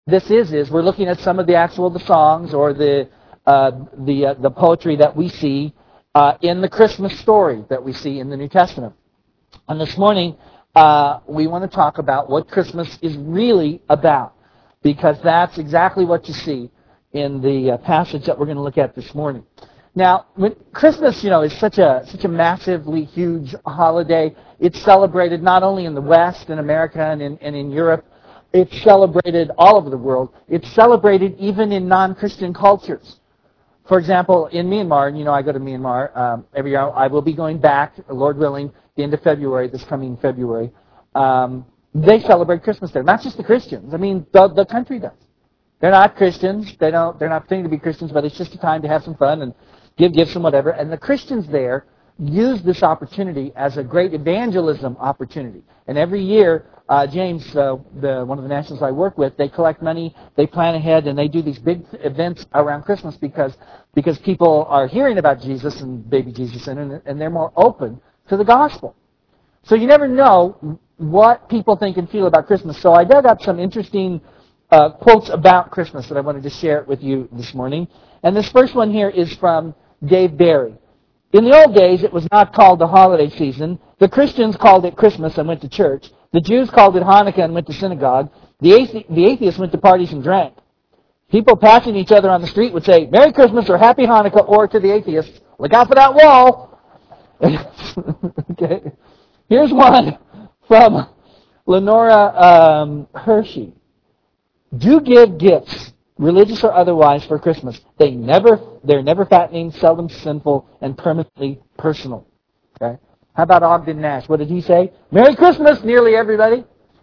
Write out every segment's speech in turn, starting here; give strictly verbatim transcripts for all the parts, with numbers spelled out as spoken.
this is is we're looking at some of the actual the songs or the uh, the uh, the poetry that we see uh, in the Christmas story that we see in the New Testament. And this morning uh, we want to talk about what Christmas is really about, because that's exactly what you see in the uh, passage that we're going to look at this morning. Now, when Christmas, you know, is such a such a massively huge holiday. It's celebrated not only in the West, in America, and in, and in Europe. It's celebrated all over the world. It's celebrated even in non-Christian cultures. For example, in Myanmar, and you know I go to Myanmar um, every year. I will be going back, Lord willing, the end of February, this coming February. Um, they celebrate Christmas there. Not just the Christians. I mean, the, the country does. They're not Christians. They don't. They're not pretending to be Christians, but it's just a time to have some fun and give gifts and whatever. And the Christians there use this opportunity as a great evangelism opportunity. And every year, uh, James, uh, the, one of the nationals I work with, they collect money, they plan ahead, and they do these big events around Christmas because because people are hearing about Jesus and baby Jesus, and, and they're more open to the gospel. So you never know what people think and feel about Christmas. So I dug up some interesting uh, quotes about Christmas that I wanted to share with you this morning. And this first one here is from Dave Barry. In the old days, it was not called the holiday season. The Christians called it Christmas and went to church. The Jews called it Hanukkah and went to synagogue. The, athe- the atheists went to parties and drank. People passing each other on the street would say, Merry Christmas or Happy Hanukkah, or to the atheists, look out for that wall. Okay. Here's one from Lenora um, Hershey. Do give gifts, religious or otherwise, for Christmas. They never, they're never fattening, seldom sinful, and permanently personal. Okay? How about Ogden Nash? What did he say? Merry Christmas, nearly everybody.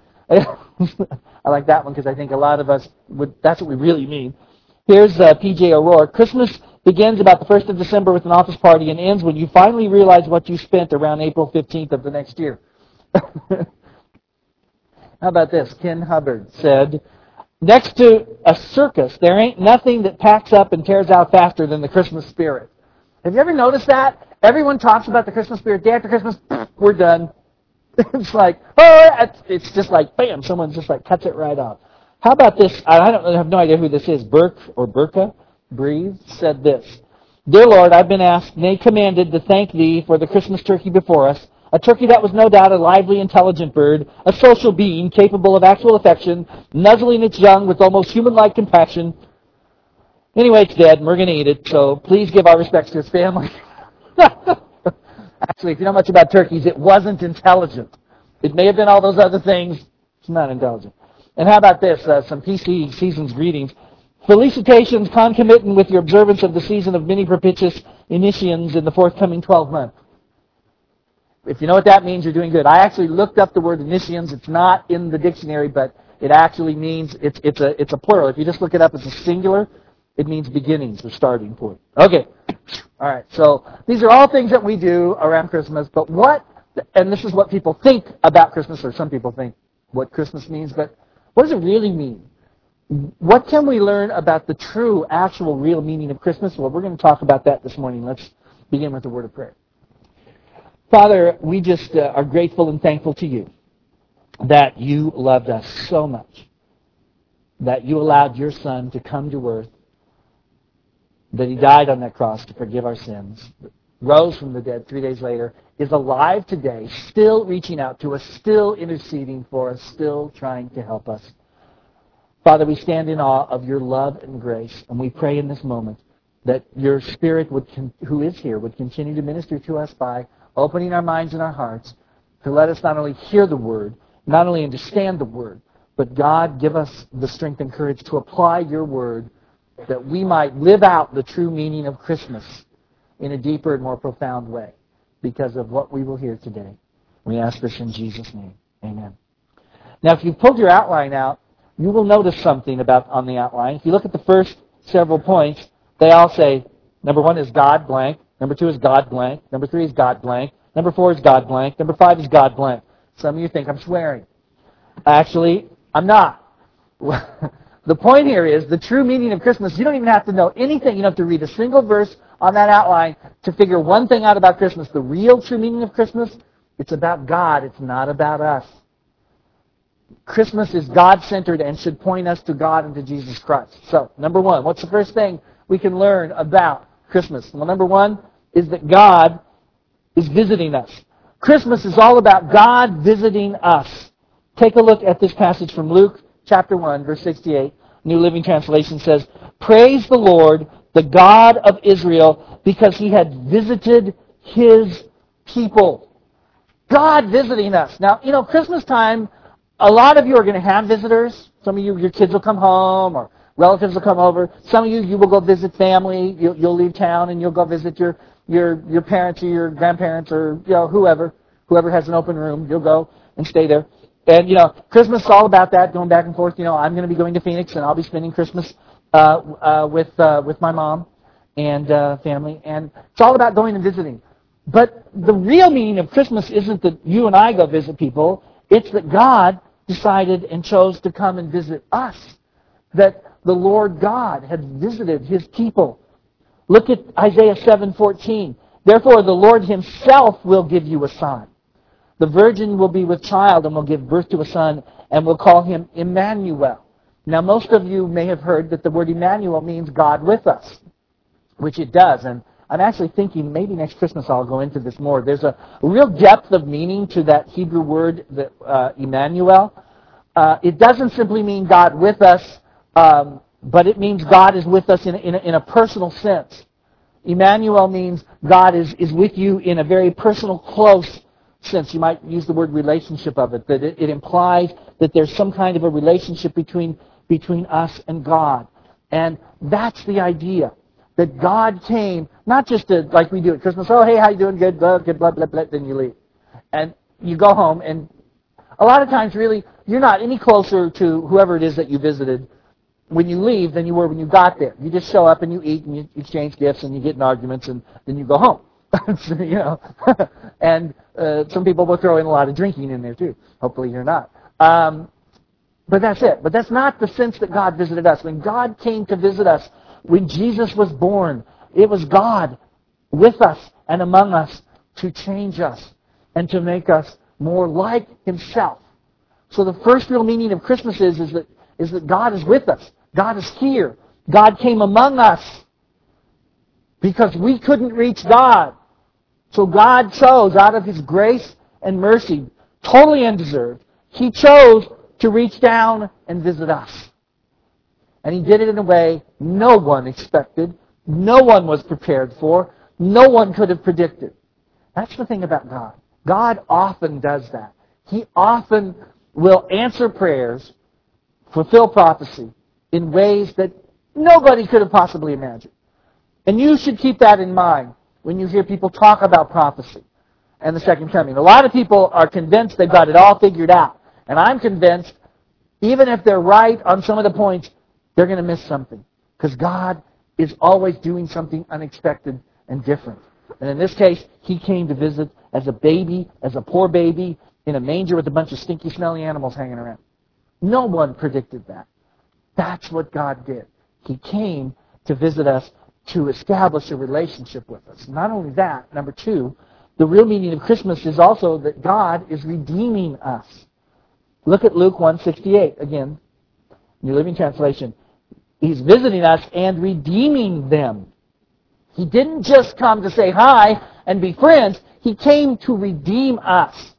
I like that one because I think a lot of us would. That's what we really mean. Here's uh, P J O'Rourke. Christmas begins about the first of December with an office party and ends when you finally realize what you spent around April fifteenth of the next year. How about this? Ken Hubbard said, next to a circus, there ain't nothing that packs up and tears out faster than the Christmas spirit. Have you ever noticed that? Everyone talks about the Christmas spirit. Day after Christmas, we're done. It's like, oh, it's just like, bam, someone just like cuts it right off. How about this? I don't I have no idea who this is. Burke or Burka Breeze said this. Dear Lord, I've been asked, nay commanded, to thank Thee for the Christmas turkey before us. A turkey that was no doubt a lively, intelligent bird, a social being capable of actual affection, nuzzling its young with almost human-like compassion. Anyway, it's dead, and we're going to eat it, so please give our respects to its family. Actually, if you know much about turkeys, it wasn't intelligent. It may have been all those other things. It's not intelligent. And how about this? Uh, some P C season's greetings. Felicitations concomitant with your observance of the season of many propitious initiations in the forthcoming twelve months. If you know what that means, you're doing good. I actually looked up the word initiations. It's not in the dictionary, but it actually means, it's it's a it's a plural. If you just look it up as a singular, it means beginnings, the starting point. Okay. All right. So these are all things that we do around Christmas, but what, and this is what people think about Christmas, or some people think what Christmas means, but what does it really mean? What can we learn about the true, actual, real meaning of Christmas? Well, we're going to talk about that this morning. Let's begin with a word of prayer. Father, we just uh, are grateful and thankful to you that you loved us so much, that you allowed your Son to come to earth, that he died on that cross to forgive our sins, rose from the dead three days later, is alive today, still reaching out to us, still interceding for us, still trying to help us. Father, we stand in awe of your love and grace, and we pray in this moment that your Spirit, would, who is here, would continue to minister to us by opening our minds and our hearts to let us not only hear the Word, not only understand the Word, but God, give us the strength and courage to apply your Word, that we might live out the true meaning of Christmas in a deeper and more profound way because of what we will hear today. We ask this in Jesus' name. Amen. Now, if you pulled your outline out, you will notice something about on the outline. If you look at the first several points, they all say, number one is God blank, number two is God blank, number three is God blank, number four is God blank, number five is God blank. Some of you think I'm swearing. Actually, I'm not. The point here is the true meaning of Christmas. You don't even have to know anything. You don't have to read a single verse on that outline to figure one thing out about Christmas. The real true meaning of Christmas, it's about God. It's not about us. Christmas is God-centered and should point us to God and to Jesus Christ. So, number one, what's the first thing we can learn about Christmas? Well, number one is that God is visiting us. Christmas is all about God visiting us. Take a look at this passage from Luke chapter one, verse sixty-eight. New Living Translation says, "Praise the Lord, the God of Israel, because He had visited His people." God visiting us. Now, you know, Christmas time, a lot of you are going to have visitors. Some of you, your kids will come home, or relatives will come over. Some of you, you will go visit family. You'll, you'll leave town and you'll go visit your, your, your parents or your grandparents or, you know, whoever. Whoever has an open room, you'll go and stay there. And, you know, Christmas is all about that, going back and forth. You know, I'm going to be going to Phoenix, and I'll be spending Christmas uh, uh, with uh, with my mom and uh, family. And it's all about going and visiting. But the real meaning of Christmas isn't that you and I go visit people. It's that God decided and chose to come and visit us. That the Lord God had visited His people. Look at Isaiah seven fourteen. "Therefore the Lord Himself will give you a sign. The virgin will be with child and will give birth to a son and will call him Emmanuel." Now, most of you may have heard that the word Emmanuel means God with us, which it does. And I'm actually thinking maybe next Christmas I'll go into this more. There's a real depth of meaning to that Hebrew word, that, uh, Emmanuel. Uh, it doesn't simply mean God with us, um, but it means God is with us in, in, a, in a personal sense. Emmanuel means God is, is with you in a very personal, close sense. You might use the word relationship of it, that it, it implies that there's some kind of a relationship between between us and God. And that's the idea, that God came, not just to, like we do at Christmas, oh, hey, how you doing? Good, blah, good, blah, blah, blah, then you leave. And you go home, and a lot of times, really, you're not any closer to whoever it is that you visited when you leave than you were when you got there. You just show up and you eat and you exchange gifts and you get in arguments and then you go home. So, you know, and uh, some people will throw in a lot of drinking in there too. Hopefully you're not. Um, but that's it. But that's not the sense that God visited us. When God came to visit us, when Jesus was born, it was God with us and among us to change us and to make us more like Himself. So the first real meaning of Christmas is, is that is that God is with us. God is here. God came among us because we couldn't reach God. So God chose, out of His grace and mercy, totally undeserved, He chose to reach down and visit us. And He did it in a way no one expected, no one was prepared for, no one could have predicted. That's the thing about God. God often does that. He often will answer prayers, fulfill prophecy, in ways that nobody could have possibly imagined. And you should keep that in mind when you hear people talk about prophecy and the second coming. A lot of people are convinced they've got it all figured out. And I'm convinced, even if they're right on some of the points, they're going to miss something. Because God is always doing something unexpected and different. And in this case, He came to visit as a baby, as a poor baby, in a manger with a bunch of stinky, smelly animals hanging around. No one predicted that. That's what God did. He came to visit us to establish a relationship with us. Not only that, number two, the real meaning of Christmas is also that God is redeeming us. Look at Luke one sixty-eight again, New Living Translation. He's visiting us and redeeming them. He didn't just come to say hi and be friends. He came to redeem us.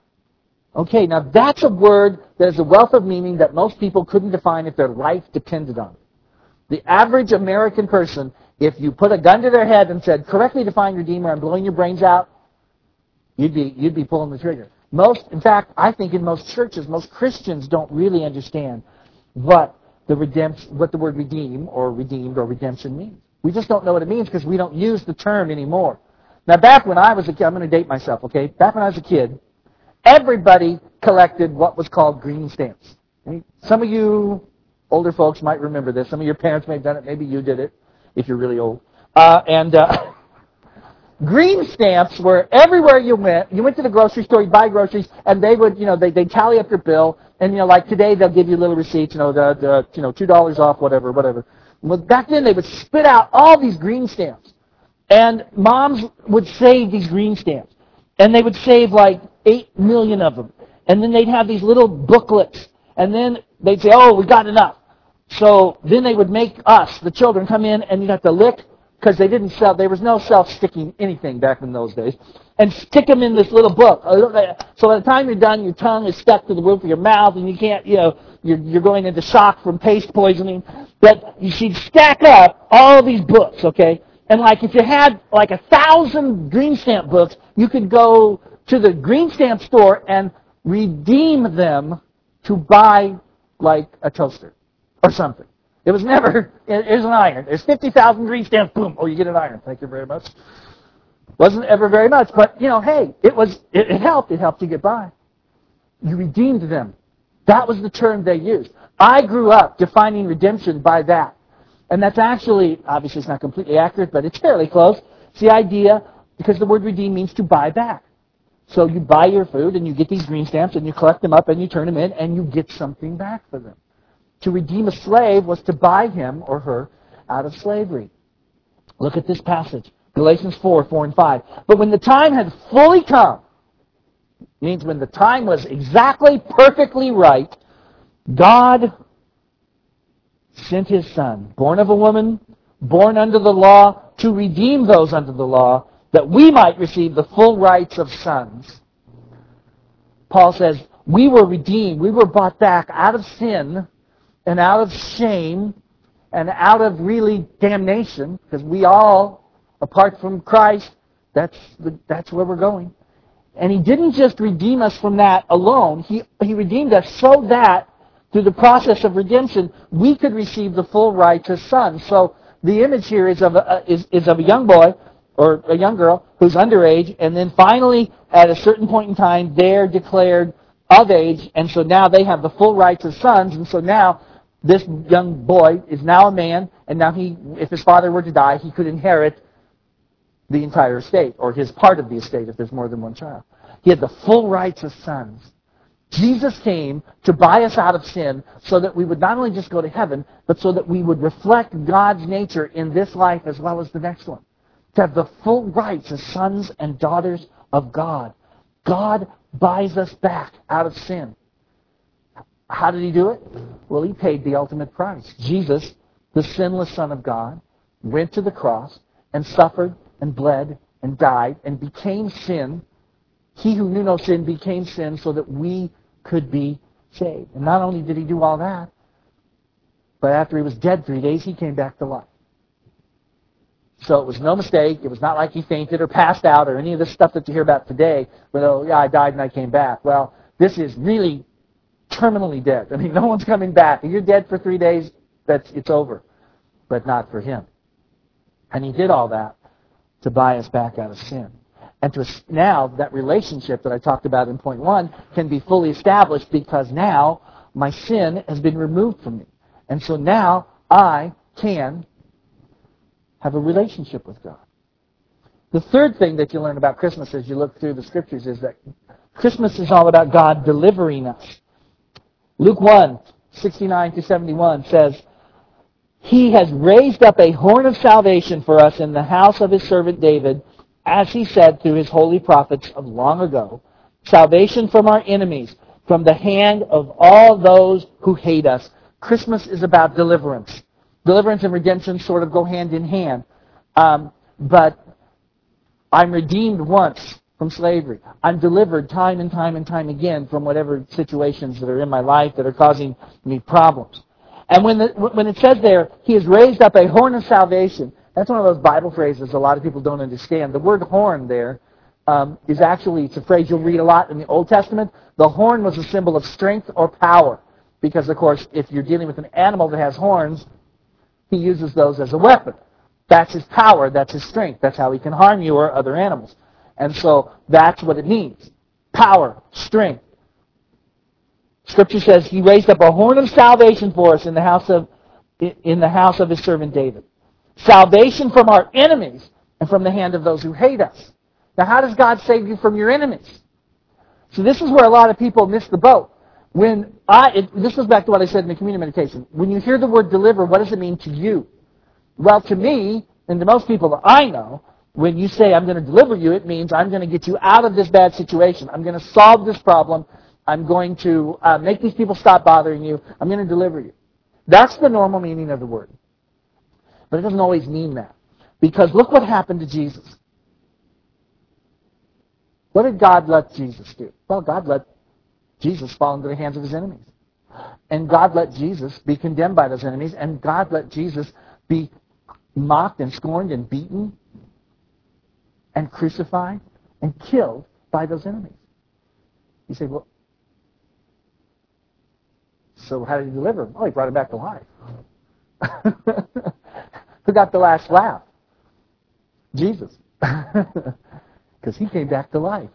Okay, now that's a word that has a wealth of meaning that most people couldn't define if their life depended on it. The average American person, if you put a gun to their head and said, correctly define Redeemer, I'm blowing your brains out, you'd be you'd be pulling the trigger. Most, in fact, I think in most churches, most Christians don't really understand what the redemption, what the word redeem or redeemed or redemption means. We just don't know what it means because we don't use the term anymore. Now, back when I was a kid, I'm going to date myself, okay? Back when I was a kid, everybody collected what was called green stamps. Some of you older folks might remember this. Some of your parents may have done it. Maybe you did it, if you're really old. Uh, and uh, green stamps were everywhere you went. You went to the grocery store, you'd buy groceries, and they would, you know, they they tally up your bill. And you know, like today, they'll give you little receipts. You know, the, the you know two dollars off, whatever, whatever. Well, back then they would spit out all these green stamps, and moms would save these green stamps, and they would save like eight million of them. And then they'd have these little booklets. And then they'd say, oh, we got enough. So then they would make us, the children, come in and you'd have to lick, because they didn't sell, there was no self-sticking anything back in those days, and stick them in this little book. So by the time you're done, your tongue is stuck to the roof of your mouth, and you can't, you know, you're, you're going into shock from paste poisoning. But she'd stack up all these books, okay? And like if you had like a thousand green stamp books, you could go to the green stamp store and redeem them to buy like a toaster or something. It was never, here's an iron. There's fifty thousand green stamps, boom, oh, you get an iron. Thank you very much. Wasn't ever very much, but, you know, hey, it was, it, it helped. It helped you get by. You redeemed them. That was the term they used. I grew up defining redemption by that. And that's actually, obviously it's not completely accurate, but it's fairly close. It's the idea, because the word redeem means to buy back. So you buy your food and you get these green stamps and you collect them up and you turn them in and you get something back for them. To redeem a slave was to buy him or her out of slavery. Look at this passage. Galatians four, four and five. But when the time had fully come, means when the time was exactly perfectly right, God sent His Son, born of a woman, born under the law, to redeem those under the law, that we might receive the full rights of sons. Paul says, we were redeemed, we were bought back out of sin, and out of shame, and out of really damnation, because we all, apart from Christ, that's the, that's where we're going. And He didn't just redeem us from that alone. He, he redeemed us so that, through the process of redemption, we could receive the full rights as sons. So the image here is of a, is, is of a young boy, or a young girl, who's underage, and then finally, at a certain point in time, they're declared of age, and so now they have the full rights as sons, and so now this young boy is now a man, and now he, if his father were to die, he could inherit the entire estate, or his part of the estate if there's more than one child. He had the full rights as sons. Jesus came to buy us out of sin so that we would not only just go to heaven, but so that we would reflect God's nature in this life as well as the next one. To have the full rights as sons and daughters of God. God buys us back out of sin. How did He do it? Well, He paid the ultimate price. Jesus, the sinless Son of God, went to the cross and suffered and bled and died and became sin. He who knew no sin became sin so that we could be saved. And not only did He do all that, but after He was dead three days, He came back to life. So it was no mistake. It was not like He fainted or passed out or any of the stuff that you hear about today, where, oh, yeah, I died and I came back. Well, this is really terminally dead. I mean, no one's coming back. If you're dead for three days, that's it's over. But not for Him. And He did all that to buy us back out of sin. And to now, that relationship that I talked about in point one can be fully established because now my sin has been removed from me. And so now I can have a relationship with God. The third thing that you learn about Christmas as you look through the Scriptures is that Christmas is all about God delivering us. Luke one, sixty-nine to seventy-one says, He has raised up a horn of salvation for us in the house of His servant David, as He said through His holy prophets of long ago, salvation from our enemies, from the hand of all those who hate us. Christmas is about deliverance. Deliverance and redemption sort of go hand in hand. Um, but I'm redeemed once from slavery. I'm delivered time and time and time again from whatever situations that are in my life that are causing me problems. And when the, when it says there, He has raised up a horn of salvation, that's one of those Bible phrases a lot of people don't understand. The word horn there um, is actually, it's a phrase you'll read a lot in the Old Testament. The horn was a symbol of strength or power. Because, of course, if you're dealing with an animal that has horns, He uses those as a weapon. That's His power. That's His strength. That's how He can harm you or other animals. And so that's what it means. Power, strength. Scripture says He raised up a horn of salvation for us in the house of in the house of His servant David. Salvation from our enemies and from the hand of those who hate us. Now, how does God save you from your enemies? So this is where a lot of people miss the boat. When I, it, this goes back to what I said in the communion meditation. When you hear the word deliver, what does it mean to you? Well, to me, and to most people that I know, when you say I'm going to deliver you, it means I'm going to get you out of this bad situation. I'm going to solve this problem. I'm going to uh, make these people stop bothering you. I'm going to deliver you. That's the normal meaning of the word. But it doesn't always mean that. Because look what happened to Jesus. What did God let Jesus do? Well, God let Jesus fall into the hands of his enemies. And God let Jesus be condemned by those enemies. And God let Jesus be mocked and scorned and beaten and crucified and killed by those enemies. You say, well, so how did he deliver him? Oh, he brought him back to life. Who got the last laugh? Jesus. Because he came back to life.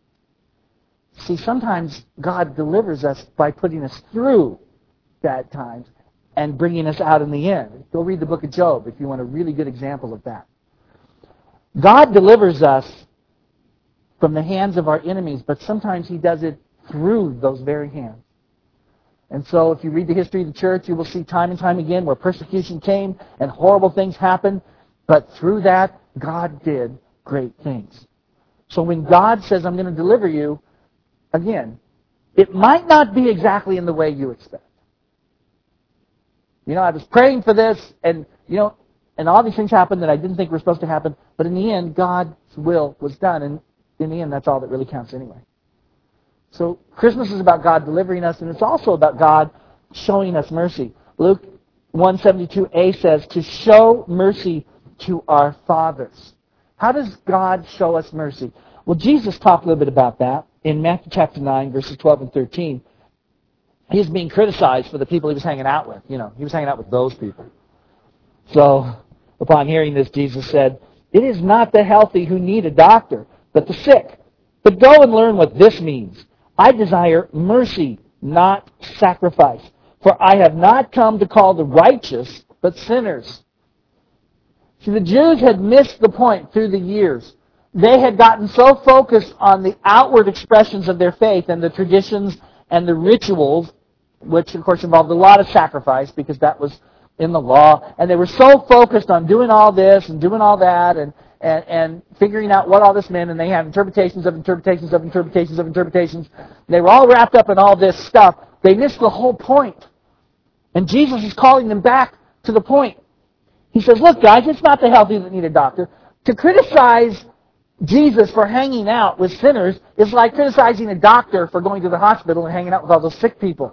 See, sometimes God delivers us by putting us through bad times and bringing us out in the end. Go read the book of Job if you want a really good example of that. God delivers us from the hands of our enemies, but sometimes he does it through those very hands. And so if you read the history of the church, you will see time and time again where persecution came and horrible things happened, but through that, God did great things. So when God says, I'm going to deliver you, again, it might not be exactly in the way you expect. You know, I was praying for this, and, you know, and all these things happened that I didn't think were supposed to happen, but in the end, God's will was done, and in the end, that's all that really counts anyway. So Christmas is about God delivering us, and it's also about God showing us mercy. Luke one seventy-two a says, to show mercy to our fathers. How does God show us mercy? Well, Jesus talked a little bit about that in Matthew chapter nine, verses twelve and thirteen. He was being criticized for the people he was hanging out with. You know, he was hanging out with those people. So, upon hearing this, Jesus said, it is not the healthy who need a doctor, but the sick. But go and learn what this means. I desire mercy, not sacrifice. For I have not come to call the righteous, but sinners. See, the Jews had missed the point through the years. They had gotten so focused on the outward expressions of their faith and the traditions and the rituals, which of course involved a lot of sacrifice because that was in the law. And they were so focused on doing all this and doing all that and And, and figuring out what all this meant, and they had interpretations of interpretations of interpretations of interpretations. They were all wrapped up in all this stuff. They missed the whole point. And Jesus is calling them back to the point. He says, look, guys, it's not the healthy that need a doctor. To criticize Jesus for hanging out with sinners is like criticizing a doctor for going to the hospital and hanging out with all those sick people.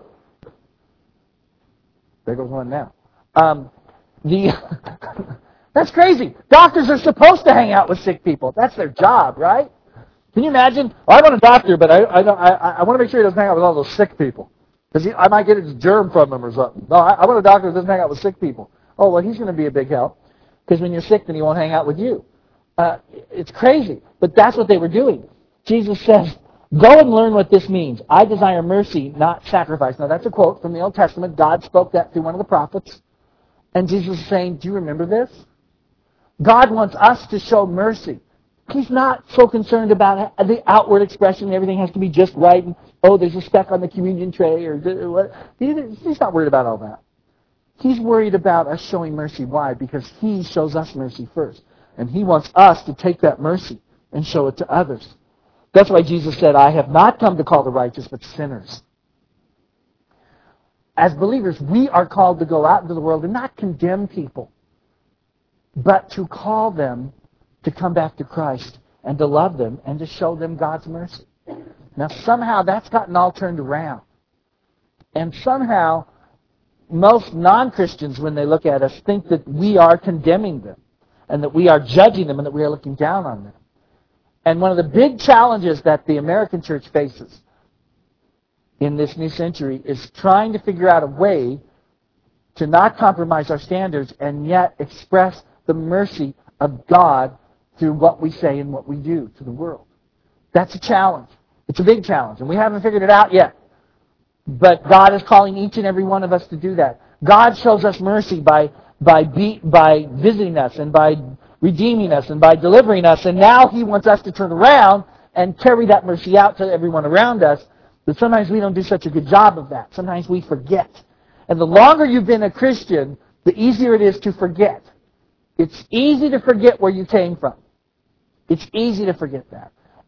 There goes one now. Um, the... That's crazy. Doctors are supposed to hang out with sick people. That's their job, right? Can you imagine? Well, I want a doctor, but I I, I, I want to make sure he doesn't hang out with all those sick people. Because I might get a germ from him or something. No, I, I want a doctor that doesn't hang out with sick people. Oh, well, he's going to be a big help. Because when you're sick, then he won't hang out with you. Uh, it's crazy. But that's what they were doing. Jesus says, go and learn what this means. I desire mercy, not sacrifice. Now, that's a quote from the Old Testament. God spoke that through one of the prophets. And Jesus is saying, do you remember this? God wants us to show mercy. He's not so concerned about the outward expression. Everything has to be just right. And, oh, there's a speck on the communion tray. Or what. He's not worried about all that. He's worried about us showing mercy. Why? Because he shows us mercy first. And he wants us to take that mercy and show it to others. That's why Jesus said, I have not come to call the righteous, but sinners. As believers, we are called to go out into the world and not condemn people, but to call them to come back to Christ and to love them and to show them God's mercy. Now, somehow that's gotten all turned around. And somehow most non-Christians, when they look at us, think that we are condemning them and that we are judging them and that we are looking down on them. And one of the big challenges that the American church faces in this new century is trying to figure out a way to not compromise our standards and yet express the mercy of God through what we say and what we do to the world. That's a challenge. It's a big challenge, and we haven't figured it out yet. But God is calling each and every one of us to do that. God shows us mercy by by be, by visiting us and by redeeming us and by delivering us, and now He wants us to turn around and carry that mercy out to everyone around us. But sometimes we don't do such a good job of that. Sometimes we forget. And the longer you've been a Christian, the easier it is to forget. It's easy to forget where you came from. It's easy to forget that.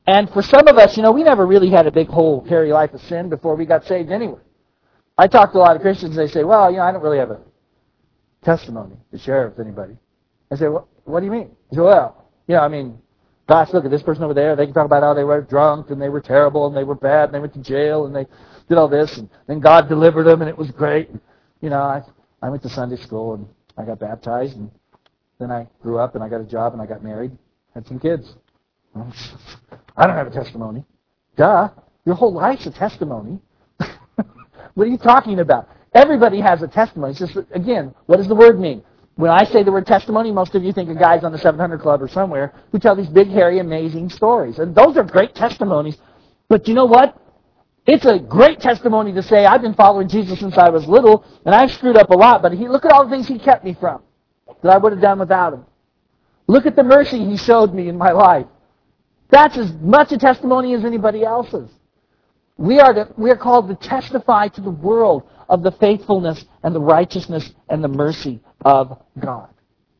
And for some of us, you know, we never really had a big whole hairy life of sin before we got saved anyway. I talk to a lot of Christians, they say, well, you know, I don't really have a testimony to share with anybody. I say, well, what do you mean? I say, well, you know, I mean, gosh, look at this person over there. They can talk about how they were drunk and they were terrible and they were bad and they went to jail and they did all this. And then God delivered them and it was great. And, you know, I, I went to Sunday school and I got baptized and then I grew up and I got a job and I got married, had some kids. I don't have a testimony. Duh. Your whole life's a testimony. What are you talking about? Everybody has a testimony. It's just, again, what does the word mean? When I say the word testimony, most of you think of guys on the seven hundred Club or somewhere who tell these big, hairy, amazing stories. And those are great testimonies. But you know what? It's a great testimony to say, I've been following Jesus since I was little, and I've screwed up a lot, but he, look at all the things he kept me from that I would have done without him. Look at the mercy he showed me in my life. That's as much a testimony as anybody else's. We are, to, we are called to testify to the world of the faithfulness and the righteousness and the mercy of God.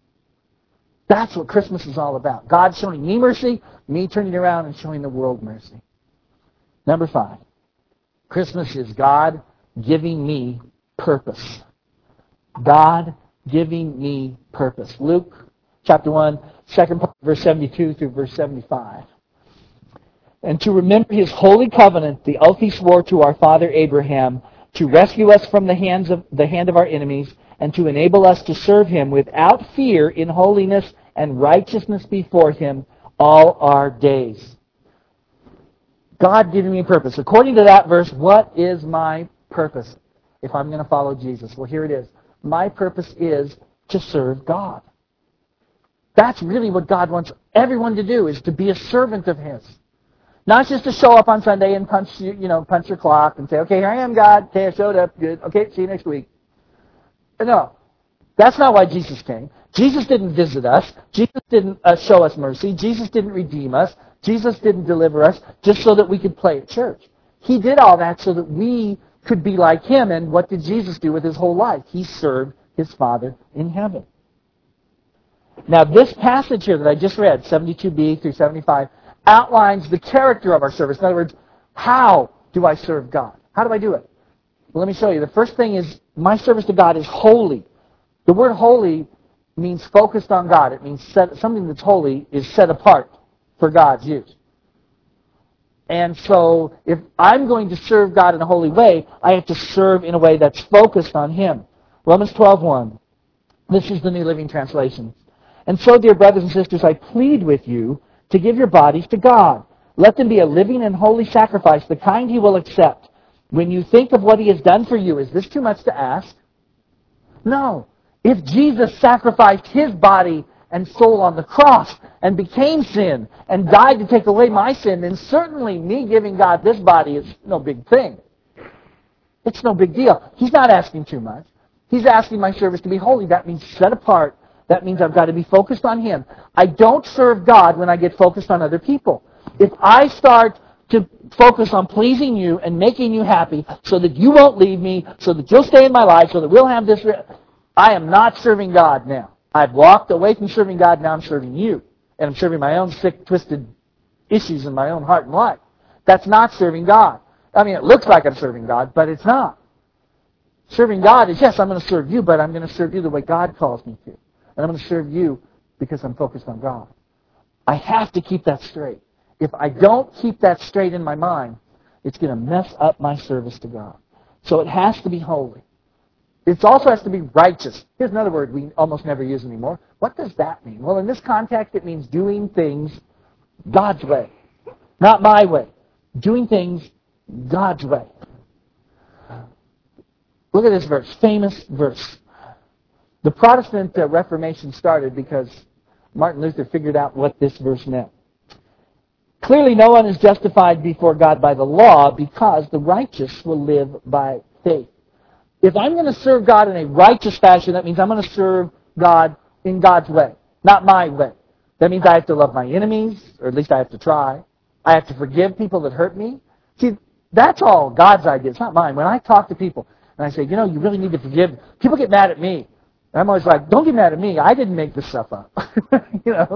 That's what Christmas is all about. God showing me mercy, me turning around and showing the world mercy. Number five, Christmas is God giving me purpose. God giving me purpose. Luke chapter one, second part, verse seventy-two through verse seventy-five. And to remember his holy covenant, the oath he swore to our father Abraham, to rescue us from the hands of the hand of our enemies, and to enable us to serve him without fear in holiness and righteousness before him all our days. God giving me purpose. According to that verse, what is my purpose if I'm going to follow Jesus? Well, here it is. My purpose is to serve God. That's really what God wants everyone to do, is to be a servant of his. Not just to show up on Sunday and punch you, you know, punch your clock and say, okay, here I am, God. Okay, I showed up. Good. Okay, see you next week. No. That's not why Jesus came. Jesus didn't visit us. Jesus didn't uh, show us mercy. Jesus didn't redeem us. Jesus didn't deliver us just so that we could play at church. He did all that so that we could be like him. And what did Jesus do with his whole life? He served his Father in heaven. Now, this passage here that I just read, seventy-two b through seventy-five, outlines the character of our service. In other words, how do I serve God? How do I do it? Well, let me show you. The first thing is, my service to God is holy. The word holy means focused on God. It means set, something that's holy is set apart for God's use. And so, if I'm going to serve God in a holy way, I have to serve in a way that's focused on him. Romans twelve one. This is the New Living Translation. And so, dear brothers and sisters, I plead with you to give your bodies to God. Let them be a living and holy sacrifice, the kind he will accept. When you think of what he has done for you, is this too much to ask? No. If Jesus sacrificed his body and soul on the cross and became sin and died to take away my sin, then certainly me giving God this body is no big thing. It's no big deal. He's not asking too much. He's asking my service to be holy. That means set apart. That means I've got to be focused on him. I don't serve God when I get focused on other people. If I start to focus on pleasing you and making you happy so that you won't leave me, so that you'll stay in my life, so that we'll have this, I am not serving God now. I've walked away from serving God, now I'm serving you. And I'm serving my own sick, twisted issues in my own heart and life. That's not serving God. I mean, it looks like I'm serving God, but it's not. Serving God is, yes, I'm going to serve you, but I'm going to serve you the way God calls me to. And I'm going to serve you because I'm focused on God. I have to keep that straight. If I don't keep that straight in my mind, it's going to mess up my service to God. So it has to be holy. It also has to be righteous. Here's another word we almost never use anymore. What does that mean? Well, in this context, it means doing things God's way. Not my way. Doing things God's way. Look at this verse. Famous verse. The Protestant uh, Reformation started because Martin Luther figured out what this verse meant. Clearly, no one is justified before God by the law because the righteous will live by faith. If I'm going to serve God in a righteous fashion, that means I'm going to serve God in God's way, not my way. That means I have to love my enemies, or at least I have to try. I have to forgive people that hurt me. See, that's all God's idea. It's not mine. When I talk to people and I say, you know, you really need to forgive, people get mad at me. And I'm always like, don't get mad at me. I didn't make this stuff up. you know,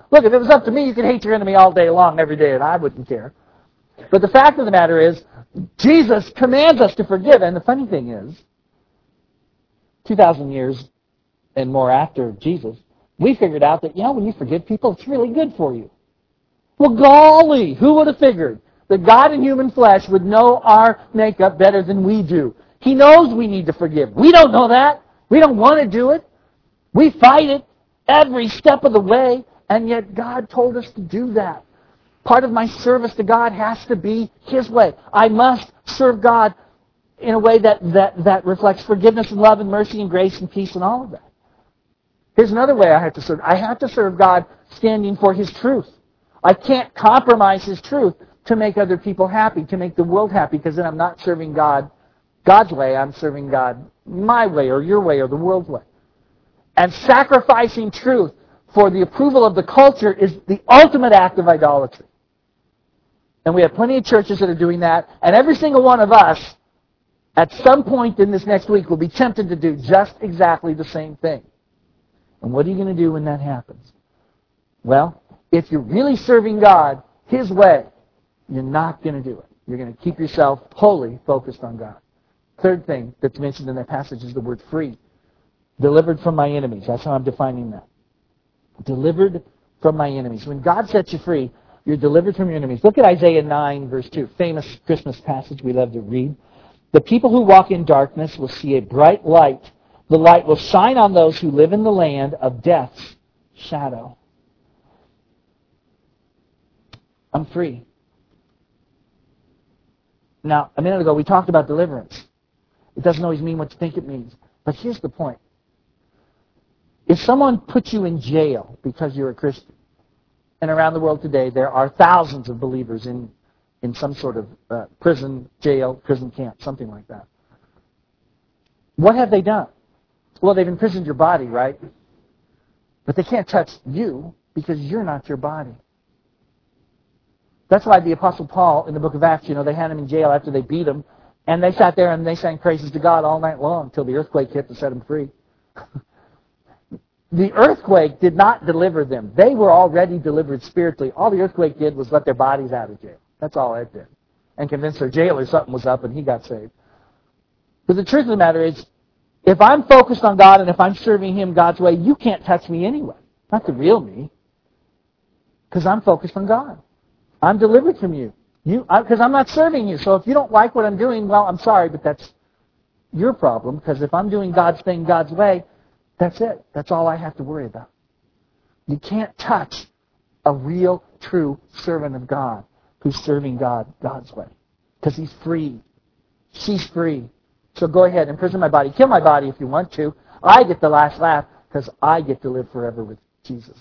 Look, if it was up to me, you could hate your enemy all day long, every day, and I wouldn't care. But the fact of the matter is, Jesus commands us to forgive. And the funny thing is, two thousand years and more after Jesus, we figured out that, you know, when you forgive people, it's really good for you. Well, golly, who would have figured that God in human flesh would know our makeup better than we do? He knows we need to forgive. We don't know that. We don't want to do it. We fight it every step of the way, and yet God told us to do that. Part of my service to God has to be His way. I must serve God in a way that, that, that reflects forgiveness and love and mercy and grace and peace and all of that. Here's another way I have to serve. I have to serve God standing for His truth. I can't compromise His truth to make other people happy, to make the world happy, because then I'm not serving God God's way. I'm serving God my way or your way or the world's way. And sacrificing truth for the approval of the culture is the ultimate act of idolatry. And we have plenty of churches that are doing that, and every single one of us at some point in this next week will be tempted to do just exactly the same thing. And what are you going to do when that happens? Well, if you're really serving God His way, you're not going to do it. You're going to keep yourself wholly focused on God. Third thing that's mentioned in that passage is the word free. Delivered from my enemies. That's how I'm defining that. Delivered from my enemies. When God sets you free, you're delivered from your enemies. Look at Isaiah nine, verse two. Famous Christmas passage we love to read. The people who walk in darkness will see a bright light. The light will shine on those who live in the land of death's shadow. I'm free. Now, a minute ago we talked about deliverance. It doesn't always mean what you think it means. But here's the point. If someone puts you in jail because you're a Christian, and around the world today there are thousands of believers in, in some sort of uh, prison, jail, prison camp, something like that. What have they done? Well, they've imprisoned your body, right? But they can't touch you because you're not your body. That's why the Apostle Paul in the book of Acts, you know, they had him in jail after they beat him, and they sat there and they sang praises to God all night long until the earthquake hit to set him free. The earthquake did not deliver them. They were already delivered spiritually. All the earthquake did was let their bodies out of jail. That's all it did. And convince their jailer something was up and he got saved. But the truth of the matter is, if I'm focused on God and if I'm serving Him God's way, you can't touch me anyway. Not the real me. Because I'm focused on God. I'm delivered from you. You, because I'm not serving you. So if you don't like what I'm doing, well, I'm sorry, but that's your problem. Because if I'm doing God's thing God's way, that's it. That's all I have to worry about. You can't touch a real, true servant of God who's serving God God's way. Because he's free. She's free. So go ahead, imprison my body. Kill my body if you want to. I get the last laugh because I get to live forever with Jesus.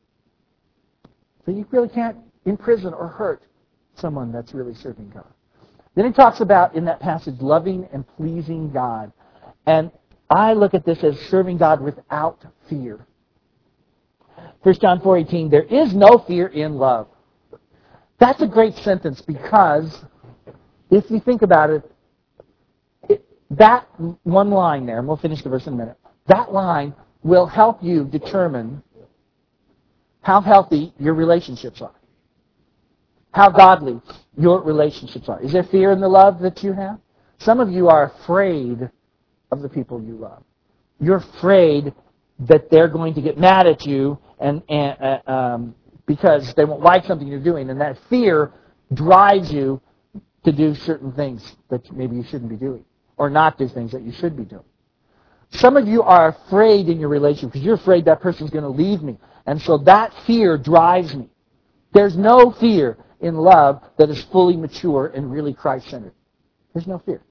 So you really can't imprison or hurt someone that's really serving God. Then he talks about, in that passage, loving and pleasing God. And I look at this as serving God without fear. First John four eighteen, there is no fear in love. That's a great sentence because if you think about it, it that one line there, and we'll finish the verse in a minute, that line will help you determine how healthy your relationships are. How godly your relationships are. Is there fear in the love that you have? Some of you are afraid of the people you love. You're afraid that they're going to get mad at you and, and uh, um, because they won't like something you're doing, and that fear drives you to do certain things that maybe you shouldn't be doing, or not do things that you should be doing. Some of you are afraid in your relationship because you're afraid that person's going to leave me, and so that fear drives me. There's no fear in love that is fully mature and really Christ-centered. There's no fear.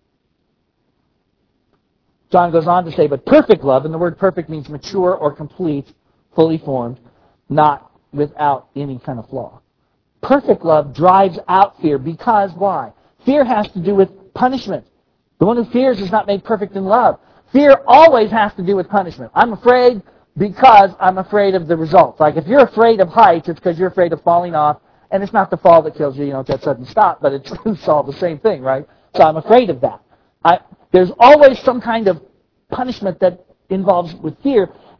John goes on to say, but perfect love, and the word perfect means mature or complete, fully formed, not without any kind of flaw. Perfect love drives out fear because why? Fear has to do with punishment. The one who fears is not made perfect in love. Fear always has to do with punishment. I'm afraid because I'm afraid of the results. Like if you're afraid of heights, it's because you're afraid of falling off, and it's not the fall that kills you, you know, it's that sudden stop, but it's, it's all the same thing, right? So I'm afraid of that. I, there's always some kind of punishment that involves with fear,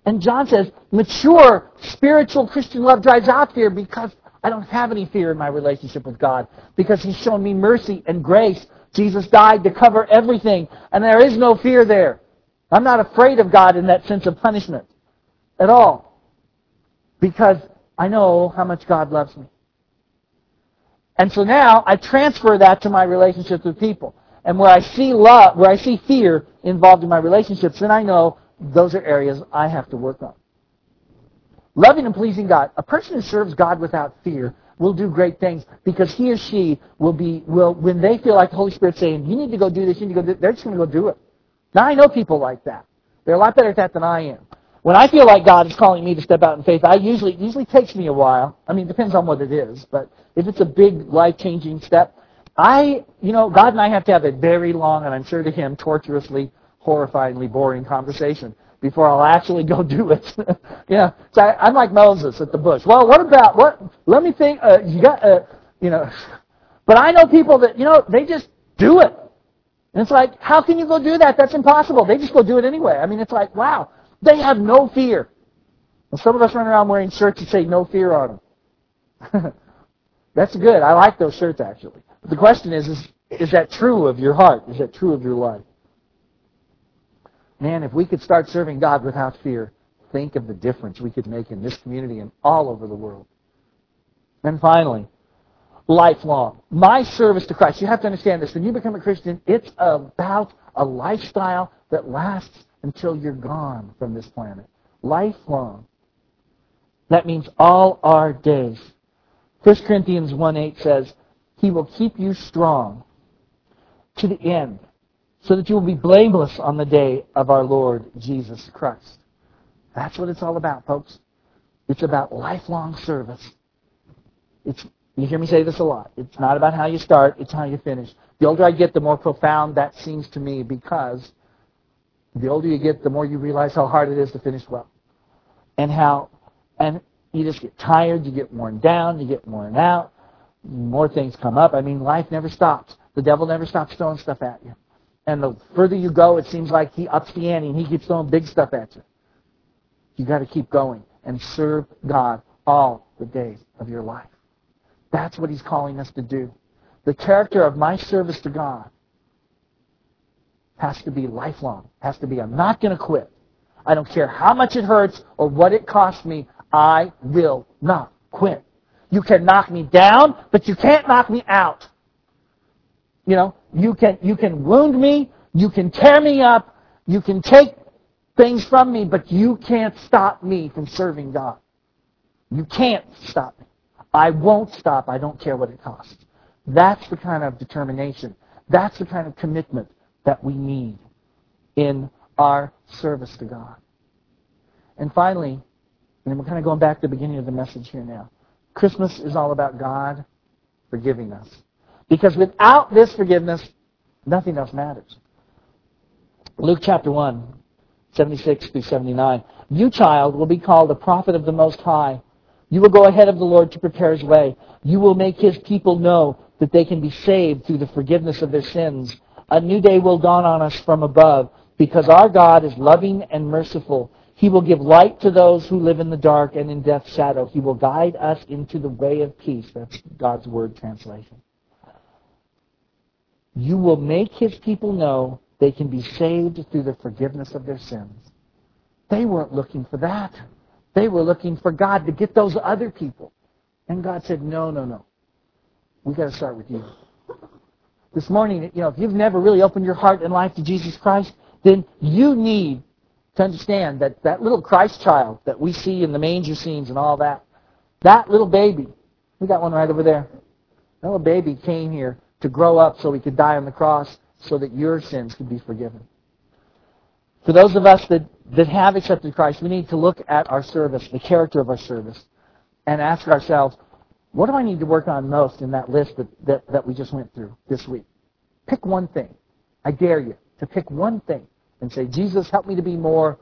And John says, mature spiritual Christian love drives out fear because I don't have any fear in my relationship with God. Because He's shown me mercy and grace. Jesus died to cover everything. And there is no fear there. I'm not afraid of God in that sense of punishment at all. Because I know how much God loves me. And so now I transfer that to my relationships with people. And where I see love, where I see fear involved in my relationships, then I know those are areas I have to work on. Loving and pleasing God. A person who serves God without fear will do great things because he or she will be, will when they feel like the Holy Spirit saying, you need to go do this, you need to go do this, they're just going to go do it. Now I know people like that. They're a lot better at that than I am. When I feel like God is calling me to step out in faith, I usually, it usually takes me a while. I mean, it depends on what it is. But if it's a big, life-changing step, I, you know, God and I have to have a very long, and I'm sure to Him, torturously, horrifyingly boring conversation before I'll actually go do it. you know, so I, I'm like Moses at the bush. Well, what about, what, let me think, uh, you got, uh, you know, but I know people that, you know, they just do it. And it's like, how can you go do that? That's impossible. They just go do it anyway. I mean, it's like, wow. They have no fear. And some of us run around wearing shirts that say no fear on them. That's good. I like those shirts, actually. But the question is, is, is that true of your heart? Is that true of your life? Man, if we could start serving God without fear, think of the difference we could make in this community and all over the world. And finally, lifelong. My service to Christ. You have to understand this. When you become a Christian, it's about a lifestyle that lasts until you're gone from this planet. Lifelong. That means all our days. First Corinthians one eight says, He will keep you strong to the end, so that you will be blameless on the day of our Lord Jesus Christ. That's what it's all about, folks. It's about lifelong service. It's, you hear me say this a lot. It's not about how you start, it's how you finish. The older I get, the more profound that seems to me, because the older you get, the more you realize how hard it is to finish well. And how, and you just get tired, you get worn down, you get worn out, more things come up. I mean, life never stops. The devil never stops throwing stuff at you. And the further you go, it seems like he ups the ante and he keeps throwing big stuff at you. You got to keep going and serve God all the days of your life. That's what He's calling us to do. The character of my service to God has to be lifelong. Has to be, I'm not going to quit. I don't care how much it hurts or what it costs me. I will not quit. You can knock me down, but you can't knock me out. You know, you can you can wound me, you can tear me up, you can take things from me, but you can't stop me from serving God. You can't stop me. I won't stop. I don't care what it costs. That's the kind of determination. That's the kind of commitment that we need in our service to God. And finally, and we're kind of going back to the beginning of the message here now, Christmas is all about God forgiving us. Because without this forgiveness, nothing else matters. Luke chapter one, seventy-six through seventy-nine. You, child, will be called the prophet of the Most High. You will go ahead of the Lord to prepare His way. You will make His people know that they can be saved through the forgiveness of their sins. A new day will dawn on us from above, because our God is loving and merciful. He will give light to those who live in the dark and in death's shadow. He will guide us into the way of peace. That's God's word translation. You will make His people know they can be saved through the forgiveness of their sins. They weren't looking for that. They were looking for God to get those other people. And God said, no, no, no. We've got to start with you. This morning, you know, if you've never really opened your heart and life to Jesus Christ, then you need to understand that that little Christ child that we see in the manger scenes and all that, that little baby, we got one right over there. That little baby came here to grow up so He could die on the cross so that your sins could be forgiven. For those of us that, that have accepted Christ, we need to look at our service, the character of our service, and ask ourselves, what do I need to work on most in that list that, that, that we just went through this week? Pick one thing. I dare you to pick one thing and say, Jesus, help me to be more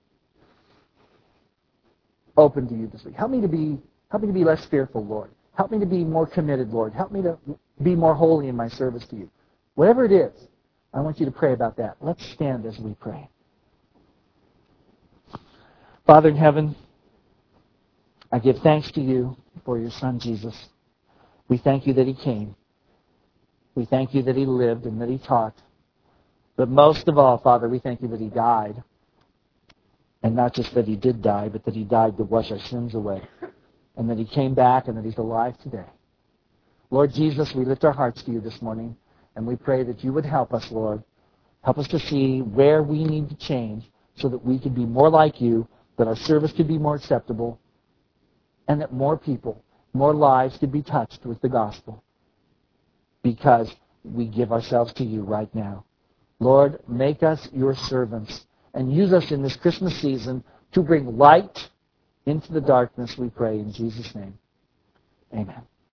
open to you this week. Help me to be, help me to be less fearful, Lord. Help me to be more committed, Lord. Help me to be more holy in my service to you. Whatever it is, I want you to pray about that. Let's stand as we pray. Father in heaven, I give thanks to you for your Son, Jesus. We thank you that he came. We thank you that he lived and that he taught. But most of all, Father, we thank you that he died. And not just that he did die, but that he died to wash our sins away. And that he came back and that he's alive today. Lord Jesus, we lift our hearts to you this morning. And we pray that you would help us, Lord. Help us to see where we need to change so that we could be more like you, that our service could be more acceptable, and that more people, more lives could be touched with the gospel because we give ourselves to you right now. Lord, make us your servants and use us in this Christmas season to bring light into the darkness, we pray in Jesus' name. Amen.